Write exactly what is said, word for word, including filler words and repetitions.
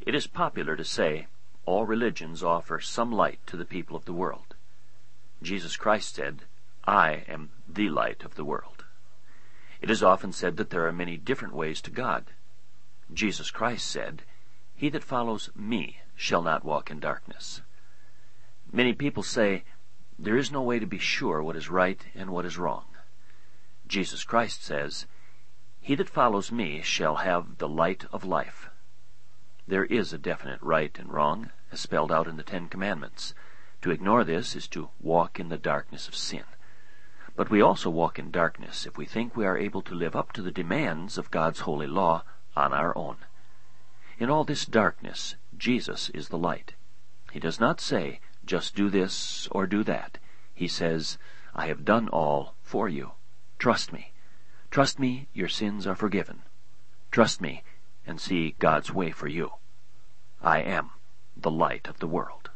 It is popular to say, all religions offer some light to the people of the world. Jesus Christ said, I am the light of the world. It is often said that there are many different ways to God. Jesus Christ said, He that follows me shall not walk in darkness. Many people say, there is no way to be sure what is right and what is wrong. Jesus Christ says, He that follows me shall have the light of life. There is a definite right and wrong, as spelled out in the Ten Commandments. To ignore this is to walk in the darkness of sin. But we also walk in darkness if we think we are able to live up to the demands of God's holy law on our own. In all this darkness, Jesus is the light. He does not say, just do this or do that. He says, I have done all for you. Trust me. Trust me, your sins are forgiven. Trust me, and see God's way for you. I am the light of the world.